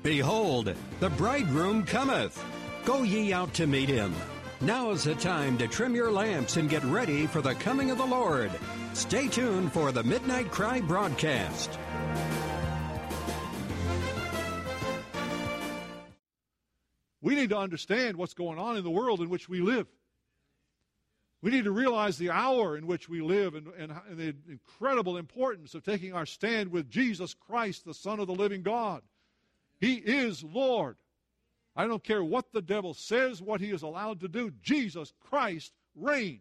Behold, the bridegroom cometh. Go ye out to meet him. Now is the time to trim your lamps and get ready for the coming of the Lord. Stay tuned for the Midnight Cry broadcast. We need to understand what's going on in the world in which we live. We need to realize the hour in which we live and the incredible importance of taking our stand with Jesus Christ, the Son of the living God. He is Lord. I don't care what the devil says, what he is allowed to do. Jesus Christ reigns.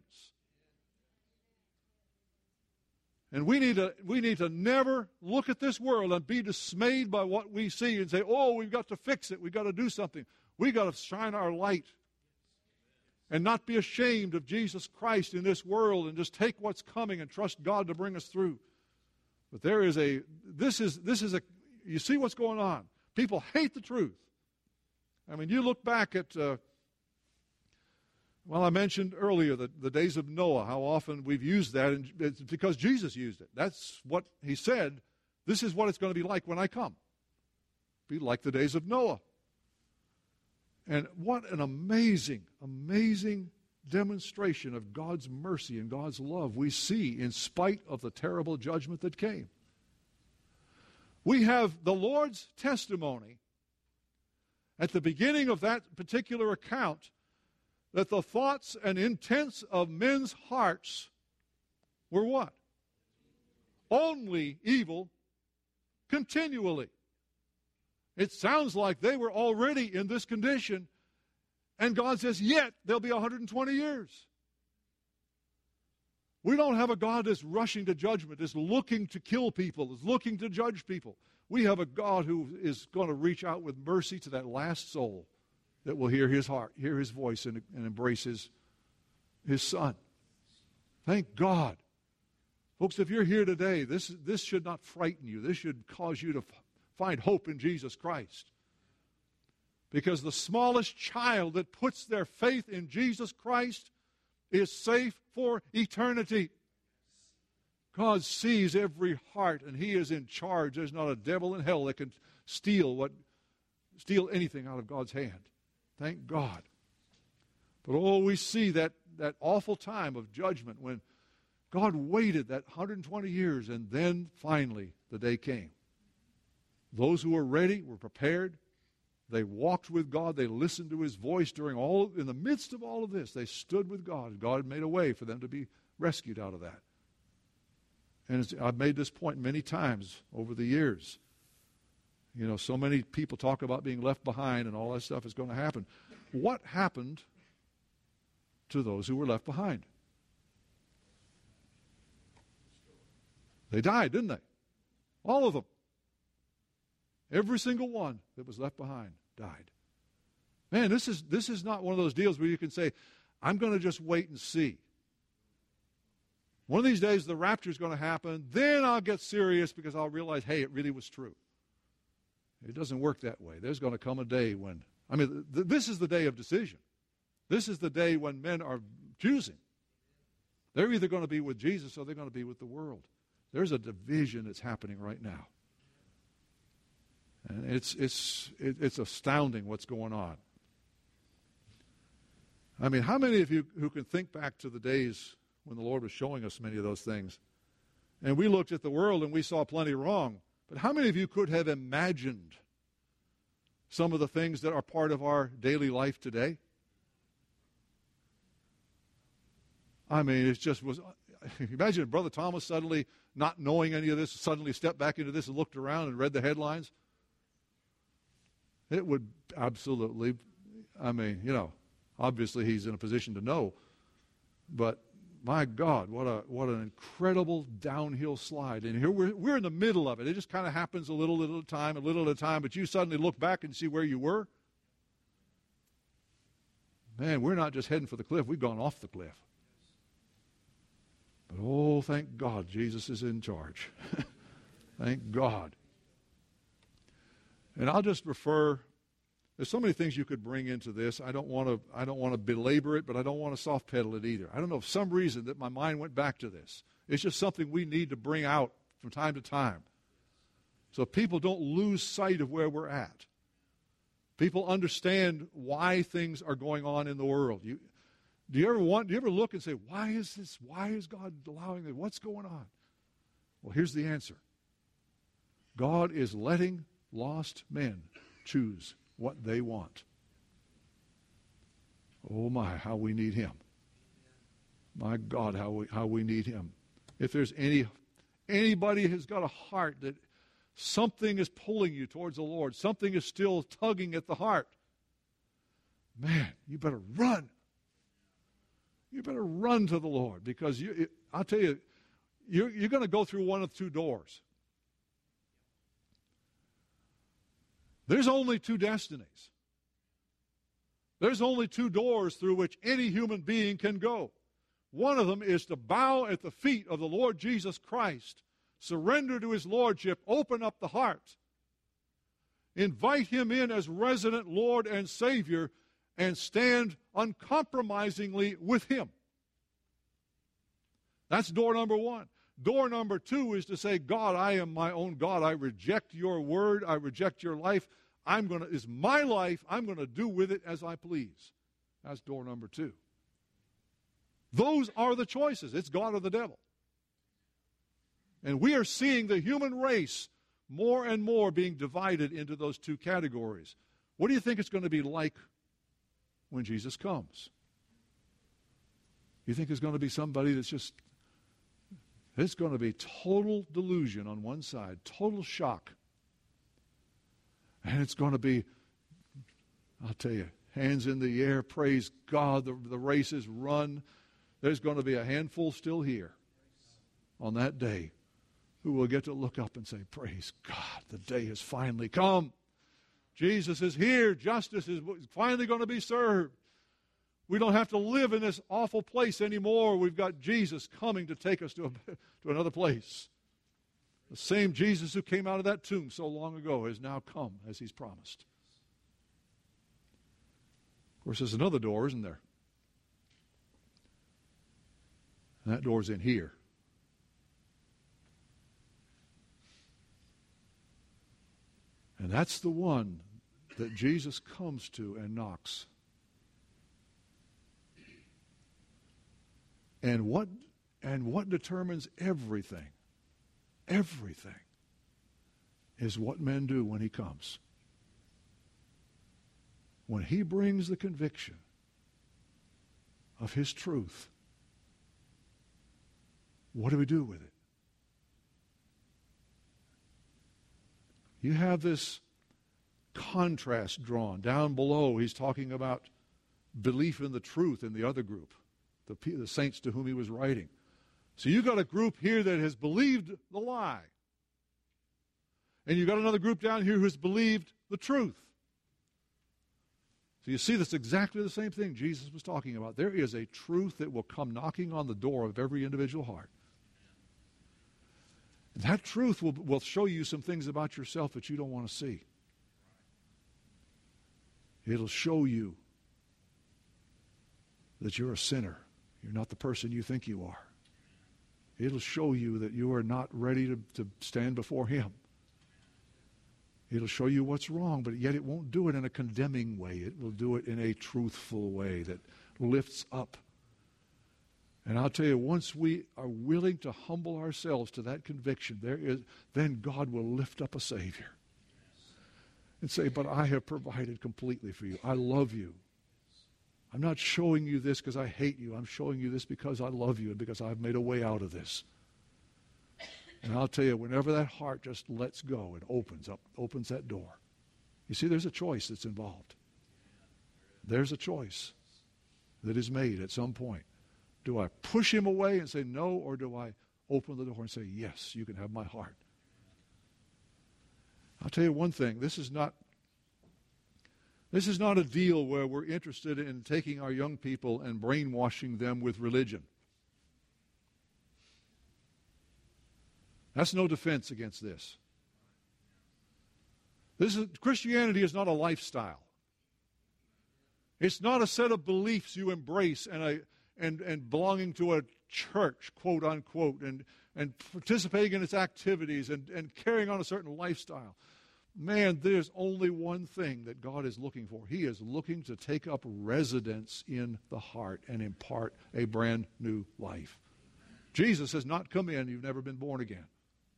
And we need to never look at this world and be dismayed by what we see and say, oh, we've got to fix it. We've got to do something. We've got to shine our light and not be ashamed of Jesus Christ in this world and just take what's coming and trust God to bring us through. But this is a, you see what's going on. People hate the truth. I mean, you look back at, I mentioned earlier the days of Noah, how often we've used that, and it's because Jesus used it. That's what he said. This is what it's going to be like when I come. Be like the days of Noah. And what an amazing, amazing demonstration of God's mercy and God's love we see in spite of the terrible judgment that came. We have the Lord's testimony at the beginning of that particular account that the thoughts and intents of men's hearts were what? Only evil continually. It sounds like they were already in this condition, and God says, yet there'll be 120 years. We don't have a God that's rushing to judgment, is looking to kill people, is looking to judge people. We have a God who is going to reach out with mercy to that last soul that will hear his heart, hear his voice, and embrace his Son. Thank God. Folks, if you're here today, this should not frighten you. This should cause you to find hope in Jesus Christ. Because the smallest child that puts their faith in Jesus Christ is safe for eternity. God sees every heart, and he is in charge. There's not a devil in hell that can steal anything out of God's hand. Thank God. But we see that awful time of judgment when God waited that 120 years, and then finally the day came. Those who were ready were prepared. They walked with God. They listened to his voice in the midst of all of this. They stood with God, and God made a way for them to be rescued out of that. And I've made this point many times over the years. You know, so many people talk about being left behind and all that stuff is going to happen. What happened to those who were left behind? They died, didn't they? All of them. Every single one that was left behind died. Man, this is not one of those deals where you can say, I'm going to just wait and see. One of these days the rapture is going to happen, then I'll get serious because I'll realize, hey, it really was true. It doesn't work that way. There's going to come a day when, this is the day of decision. This is the day when men are choosing. They're either going to be with Jesus or they're going to be with the world. There's a division that's happening right now. And it's astounding what's going on. I mean, how many of you who can think back to the days when the Lord was showing us many of those things, and we looked at the world and we saw plenty wrong, but how many of you could have imagined some of the things that are part of our daily life today? I mean, it just was. Imagine Brother Thomas suddenly not knowing any of this, suddenly stepped back into this and looked around and read the headlines. It would absolutely, obviously he's in a position to know, but my God, what an incredible downhill slide. And here we're in the middle of it. It just kind of happens a little at a time, but you suddenly look back and see where you were. Man, we're not just heading for the cliff, we've gone off the cliff. But thank God Jesus is in charge. Thank God. And I'll just refer, there's so many things you could bring into this. I don't want to belabor it, but I don't want to soft pedal it either. I don't know, for some reason that my mind went back to this. It's just something we need to bring out from time to time, so people don't lose sight of where we're at. People understand why things are going on in the world. Do you ever look and say, why is this? Why is God allowing this? What's going on? Well, here's the answer. God is letting lost men choose what they want. Oh my, how we need Him. My God, how we need Him. If there's anybody who's got a heart that something is pulling you towards the Lord, something is still tugging at the heart, man, you better run. You better run to the Lord, because I'll tell you, you're going to go through one of two doors. There's only two destinies. There's only two doors through which any human being can go. One of them is to bow at the feet of the Lord Jesus Christ, surrender to His Lordship, open up the heart, invite Him in as resident Lord and Savior, and stand uncompromisingly with Him. That's door number one. Door number two is to say, God, I am my own God. I reject your word. I reject your life. It's my life. I'm going to do with it as I please. That's door number two. Those are the choices. It's God or the devil. And we are seeing the human race more and more being divided into those two categories. What do you think it's going to be like when Jesus comes? You think there's going to be somebody that's just, it's going to be total delusion on one side, total shock. And it's going to be, I'll tell you, hands in the air, praise God, the race is run. There's going to be a handful still here on that day who will get to look up and say, praise God, the day has finally come. Jesus is here. Justice is finally going to be served. We don't have to live in this awful place anymore. We've got Jesus coming to take us to another place. The same Jesus who came out of that tomb so long ago has now come as He's promised. Of course, there's another door, isn't there? And that door's in here. And that's the one that Jesus comes to and knocks. And what determines everything is what men do when He comes. When He brings the conviction of His truth, what do we do with it? You have this contrast drawn. Down below, he's talking about belief in the truth in the other group, the saints to whom he was writing. So you've got a group here that has believed the lie. And you've got another group down here who has believed the truth. So you see, that's exactly the same thing Jesus was talking about. There is a truth that will come knocking on the door of every individual heart. And that truth will show you some things about yourself that you don't want to see. It'll show you that you're a sinner. You're not the person you think you are. It'll show you that you are not ready to stand before Him. It'll show you what's wrong, but yet it won't do it in a condemning way. It will do it in a truthful way that lifts up. And I'll tell you, once we are willing to humble ourselves to that conviction, then God will lift up a Savior and say, but I have provided completely for you. I love you. I'm not showing you this because I hate you. I'm showing you this because I love you and because I've made a way out of this. And I'll tell you, whenever that heart just lets go and opens that door, you see, there's a choice that's involved. There's a choice that is made at some point. Do I push him away and say no, or do I open the door and say, yes, you can have my heart? I'll tell you one thing. This is not a deal where we're interested in taking our young people and brainwashing them with religion. That's no defense against this. Christianity is not a lifestyle. It's not a set of beliefs you embrace and belonging to a church, quote unquote, and participating in its activities and carrying on a certain lifestyle. man, there's only one thing that God is looking for. He is looking to take up residence in the heart and impart a brand new life. Jesus has not come in, you've never been born again.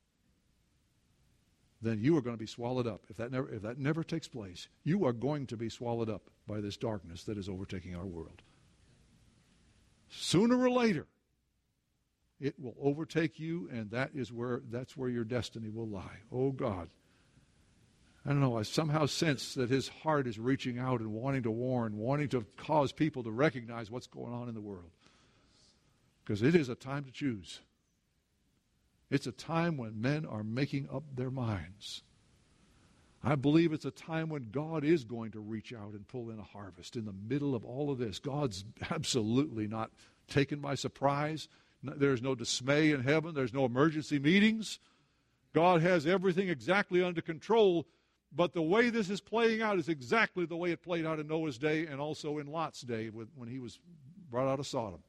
Then you are going to be swallowed up. If that never takes place, you are going to be swallowed up by this darkness that is overtaking our world. Sooner or later, it will overtake you, and that's where your destiny will lie. Oh God. I don't know, I somehow sense that his heart is reaching out and wanting to warn, wanting to cause people to recognize what's going on in the world. Because it is a time to choose. It's a time when men are making up their minds. I believe it's a time when God is going to reach out and pull in a harvest in the middle of all of this. God's absolutely not taken by surprise. There's no dismay in heaven. There's no emergency meetings. God has everything exactly under control. But the way this is playing out is exactly the way it played out in Noah's day and also in Lot's day when he was brought out of Sodom.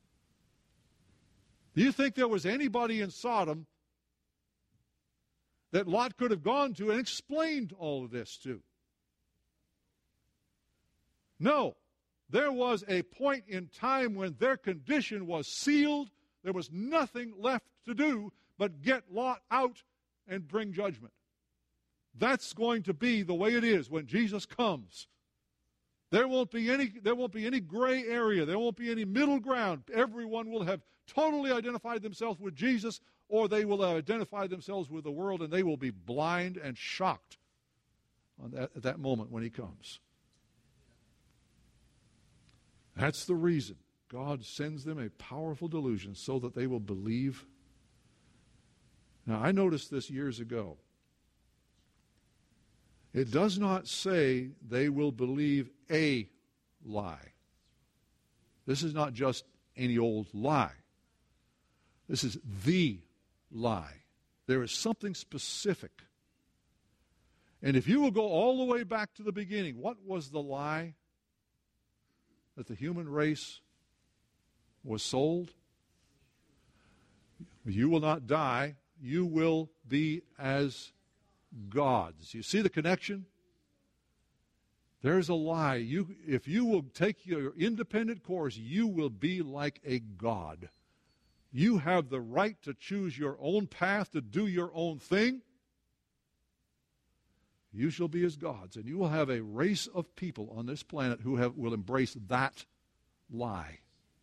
Do you think there was anybody in Sodom that Lot could have gone to and explained all of this to? No. There was a point in time when their condition was sealed. There was nothing left to do but get Lot out and bring judgment. That's going to be the way it is when Jesus comes. There won't be any gray area. There won't be any middle ground. Everyone will have totally identified themselves with Jesus, or they will identify themselves with the world, and they will be blind and shocked at that moment when he comes. That's the reason God sends them a powerful delusion so that they will believe. Now, I noticed this years ago. It does not say they will believe a lie. This is not just any old lie. This is the lie. There is something specific. And if you will go all the way back to the beginning, what was the lie that the human race was sold? You will not die. You will be as gods. You see the connection? There's a lie. If you will take your independent course, you will be like a god. You have the right to choose your own path, to do your own thing. You shall be as gods, and you will have a race of people on this planet who will embrace that lie.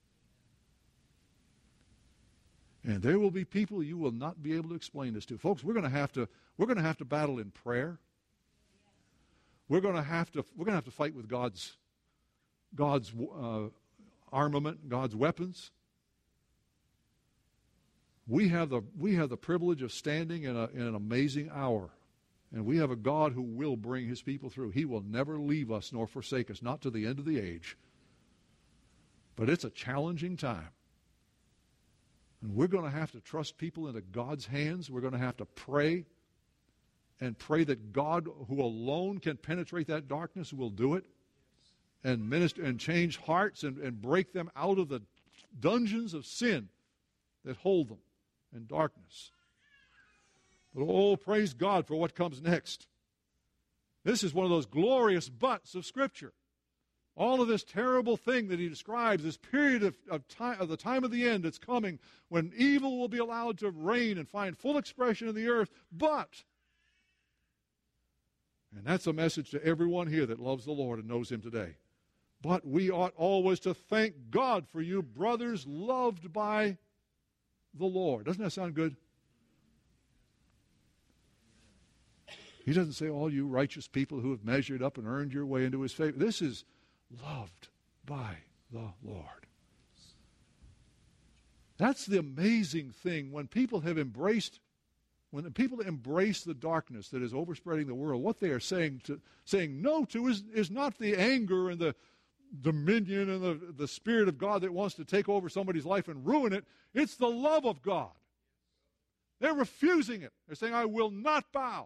And there will be people you will not be able to explain this to. Folks, we're going to have to battle in prayer. We're going to have to fight with God's armament, God's weapons. We have the privilege of standing in an amazing hour, and we have a God who will bring his people through. He will never leave us nor forsake us, not to the end of the age. But it's a challenging time. And we're going to have to trust people into God's hands. We're going to have to pray and pray that God, who alone can penetrate that darkness, will do it and minister and change hearts and break them out of the dungeons of sin that hold them in darkness. But oh, praise God for what comes next. This is one of those glorious buts of Scripture. All of this terrible thing that he describes, this period of time, of the time of the end that's coming, when evil will be allowed to reign and find full expression in the earth. But, and that's a message to everyone here that loves the Lord and knows him today. But we ought always to thank God for you, brothers loved by the Lord. Doesn't that sound good? He doesn't say all you righteous people who have measured up and earned your way into his favor. This is loved by the Lord. That's the amazing thing. When people embrace the darkness that is overspreading the world, what they are saying no to is not the anger and the dominion and the Spirit of God that wants to take over somebody's life and ruin it. It's the love of God. They're refusing it. They're saying, I will not bow.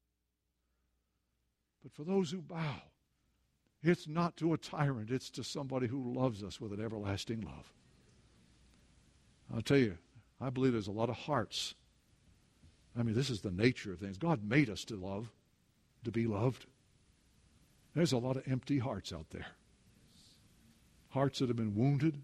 But for those who bow, it's not to a tyrant. It's to somebody who loves us with an everlasting love. I'll tell you, I believe there's a lot of hearts. I mean, this is the nature of things. God made us to love. to be loved? There's a lot of empty hearts out there. Hearts that have been wounded.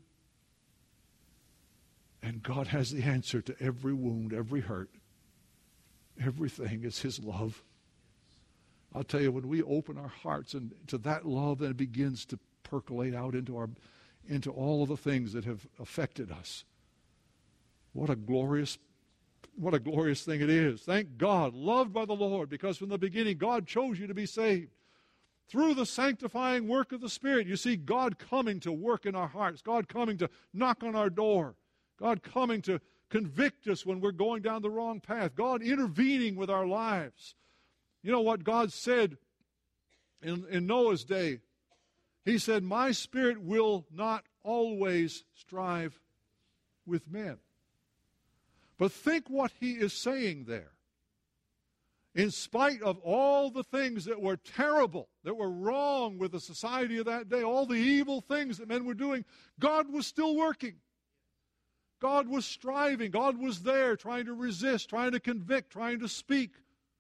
And God has the answer to every wound, every hurt. Everything is His love. I'll tell you, when we open our hearts and to that love, then it begins to percolate out into all of the things that have affected us. What a glorious thing it is. Thank God, loved by the Lord, because from the beginning God chose you to be saved. Through the sanctifying work of the Spirit, you see God coming to work in our hearts, God coming to knock on our door, God coming to convict us when we're going down the wrong path, God intervening with our lives. You know what God said in Noah's day? He said, my Spirit will not always strive with men. But think what He is saying there. In spite of all the things that were terrible, that were wrong with the society of that day, all the evil things that men were doing, God was still working. God was striving. God was there trying to resist, trying to convict, trying to speak.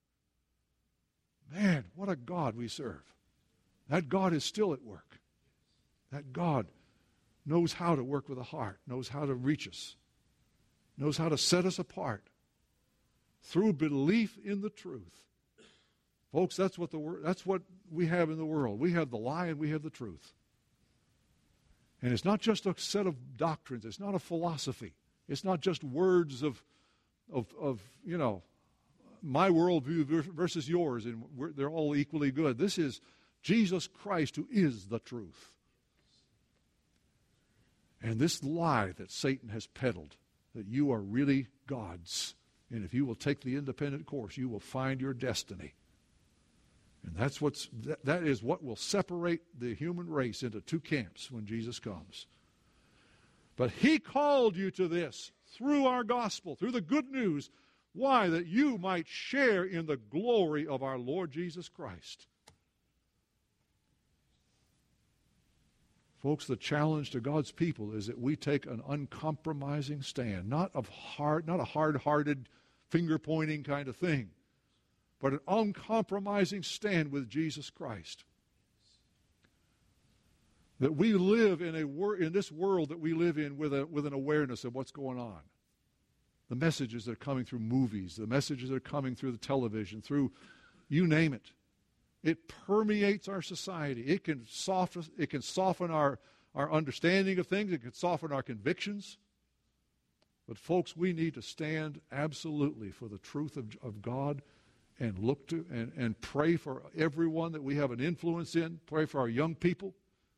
Man, what a God we serve. That God is still at work. That God knows how to work with a heart, knows how to reach us, knows how to set us apart through belief in the truth. Folks, that's what we have in the world. We have the lie and we have the truth. And it's not just a set of doctrines. It's not a philosophy. It's not just words of my worldview versus yours, and they're all equally good. This is Jesus Christ, who is the truth. And this lie that Satan has peddled, that you are really God's, and if you will take the independent course, you will find your destiny. And that is what will separate the human race into two camps when Jesus comes. But He called you to this through our gospel, through the good news. Why? That you might share in the glory of our Lord Jesus Christ. Folks, the challenge to God's people is that we take an uncompromising stand, not a hard-hearted, finger-pointing kind of thing, but an uncompromising stand with Jesus Christ. That we live in this world that we live in with an awareness of what's going on. The messages that are coming through movies, the messages that are coming through the television, through you name it. It permeates our society. It can soften our understanding of things. It can soften our convictions. But folks, we need to stand absolutely for the truth of God and look to and pray for everyone that we have an influence in. Pray for our young people.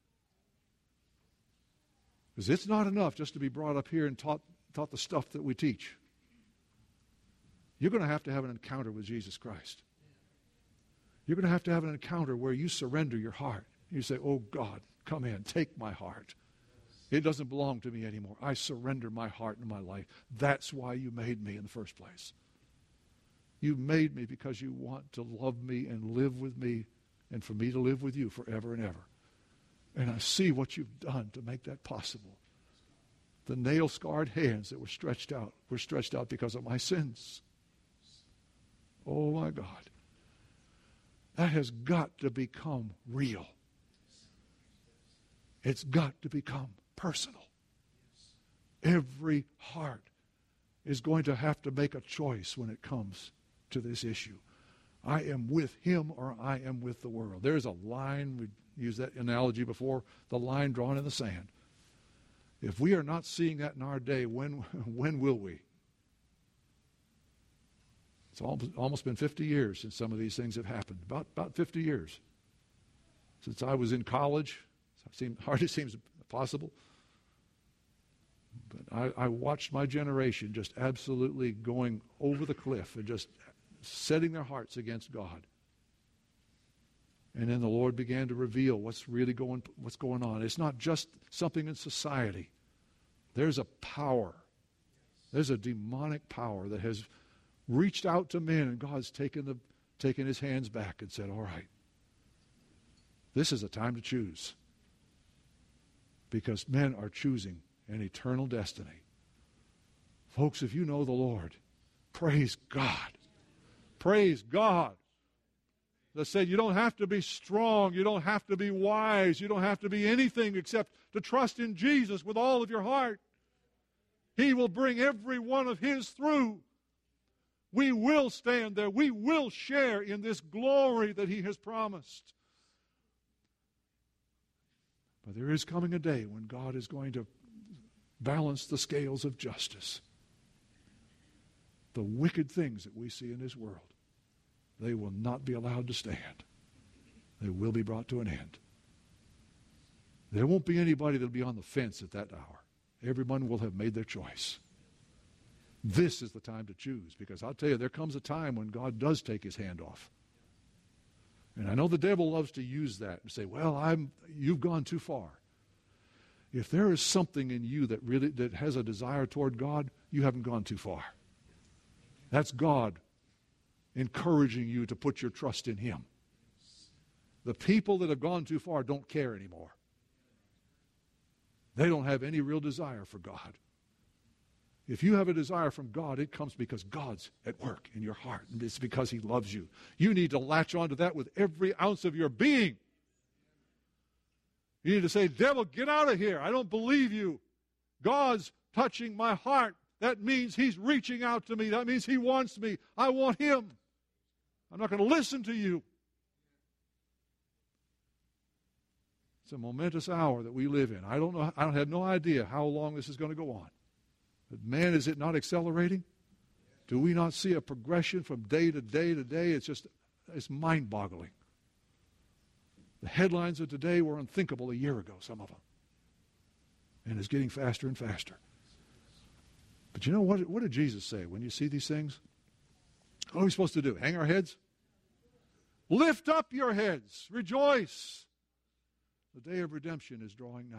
Because it's not enough just to be brought up here and taught the stuff that we teach. You're going to have an encounter with Jesus Christ. You're going to have an encounter where you surrender your heart. You say, oh God, come in, take my heart. It doesn't belong to me anymore. I surrender my heart and my life. That's why you made me in the first place. You made me because you want to love me and live with me and for me to live with you forever and ever. And I see what you've done to make that possible. The nail-scarred hands that were stretched out because of my sins. Oh my God. That has got to become real. It's got to become personal. Every heart is going to have to make a choice when it comes to this issue. I am with Him or I am with the world. There's a line, we used that analogy before, the line drawn in the sand. If we are not seeing that in our day, when will we? It's almost been 50 years since some of these things have happened. About 50 years. Since I was in college. Hardly seems possible. But I watched my generation just absolutely going over the cliff and just setting their hearts against God. And then the Lord began to reveal what's going on. It's not just something in society. There's a power. There's a demonic power that has reached out to men, and God's taken His hands back and said, all right, this is a time to choose. Because men are choosing an eternal destiny. Folks, if you know the Lord, praise God. Praise God. As I said, you don't have to be strong. You don't have to be wise. You don't have to be anything except to trust in Jesus with all of your heart. He will bring every one of His through. We will stand there. We will share in this glory that He has promised. But there is coming a day when God is going to balance the scales of justice. The wicked things that we see in this world, they will not be allowed to stand. They will be brought to an end. There won't be anybody that will be on the fence at that hour. Everyone will have made their choice. This is the time to choose, because I'll tell you, there comes a time when God does take His hand off. And I know the devil loves to use that and say, well, you've gone too far. If there is something in you that has a desire toward God, you haven't gone too far. That's God encouraging you to put your trust in Him. The people that have gone too far don't care anymore. They don't have any real desire for God. If you have a desire from God, it comes because God's at work in your heart, and it's because He loves you. You need to latch onto that with every ounce of your being. You need to say, devil, get out of here. I don't believe you. God's touching my heart. That means He's reaching out to me. That means He wants me. I want Him. I'm not going to listen to you. It's a momentous hour that we live in. I have no idea how long this is going to go on. But man, is it not accelerating? Do we not see a progression from day to day to day? It's mind-boggling. The headlines of today were unthinkable a year ago, some of them. And it's getting faster and faster. But you know what did Jesus say when you see these things? What are we supposed to do? Hang our heads? Lift up your heads. Rejoice. The day of redemption is drawing nigh.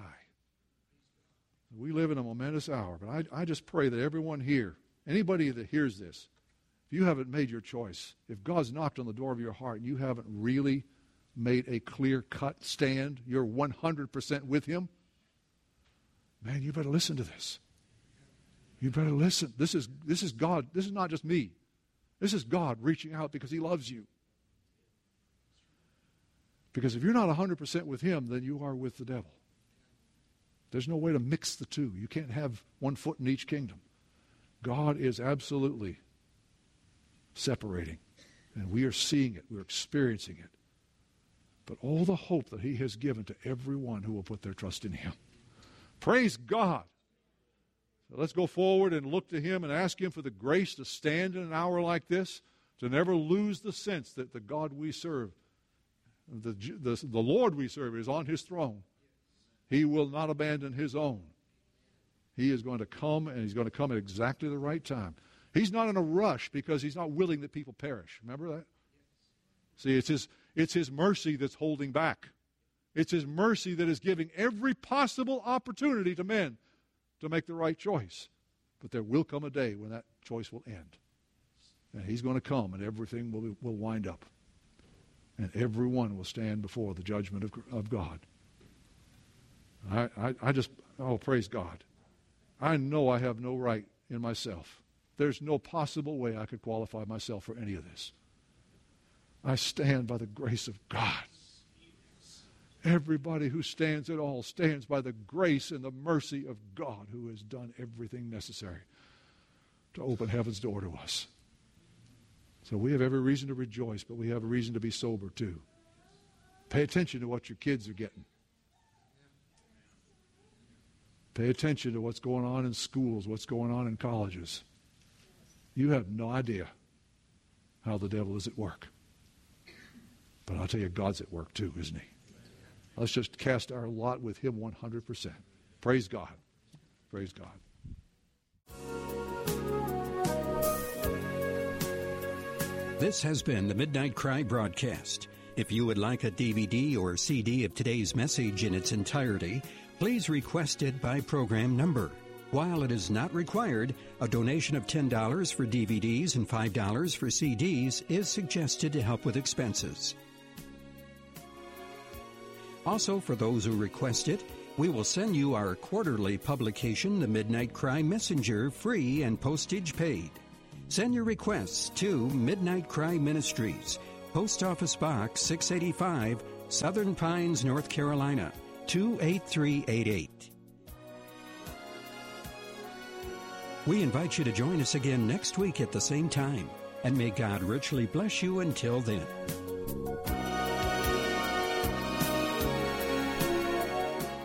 We live in a momentous hour, but I just pray that everyone here, anybody that hears this, if you haven't made your choice, if God's knocked on the door of your heart and you haven't really made a clear-cut stand, you're 100% with Him, man, you better listen to this. You better listen. This is God. This is not just me. This is God reaching out because He loves you. Because if you're not 100% with Him, then you are with the devil. There's no way to mix the two. You can't have one foot in each kingdom. God is absolutely separating. And we are seeing it. We're experiencing it. But all the hope that He has given to everyone who will put their trust in Him. Praise God. So let's go forward and look to Him and ask Him for the grace to stand in an hour like this, to never lose the sense that the God we serve, the Lord we serve, is on His throne. He will not abandon His own. He is going to come, and He's going to come at exactly the right time. He's not in a rush because He's not willing that people perish. Remember that? See, it's His mercy that's holding back. It's His mercy that is giving every possible opportunity to men to make the right choice. But there will come a day when that choice will end. And He's going to come, and everything will wind up. And everyone will stand before the judgment of God. Praise God. I know I have no right in myself. There's no possible way I could qualify myself for any of this. I stand by the grace of God. Everybody who stands at all stands by the grace and the mercy of God, who has done everything necessary to open heaven's door to us. So we have every reason to rejoice, but we have a reason to be sober too. Pay attention to what your kids are getting. Pay attention to what's going on in schools, what's going on in colleges. You have no idea how the devil is at work. But I'll tell you, God's at work too, isn't He? Let's just cast our lot with Him 100%. Praise God. Praise God. This has been the Midnight Cry broadcast. If you would like a DVD or CD of today's message in its entirety, please request it by program number. While it is not required, a donation of $10 for DVDs and $5 for CDs is suggested to help with expenses. Also, for those who request it, we will send you our quarterly publication, The Midnight Cry Messenger, free and postage paid. Send your requests to Midnight Cry Ministries, Post Office Box 685, Southern Pines, North Carolina, 28388. We invite you to join us again next week at the same time, and may God richly bless you until then.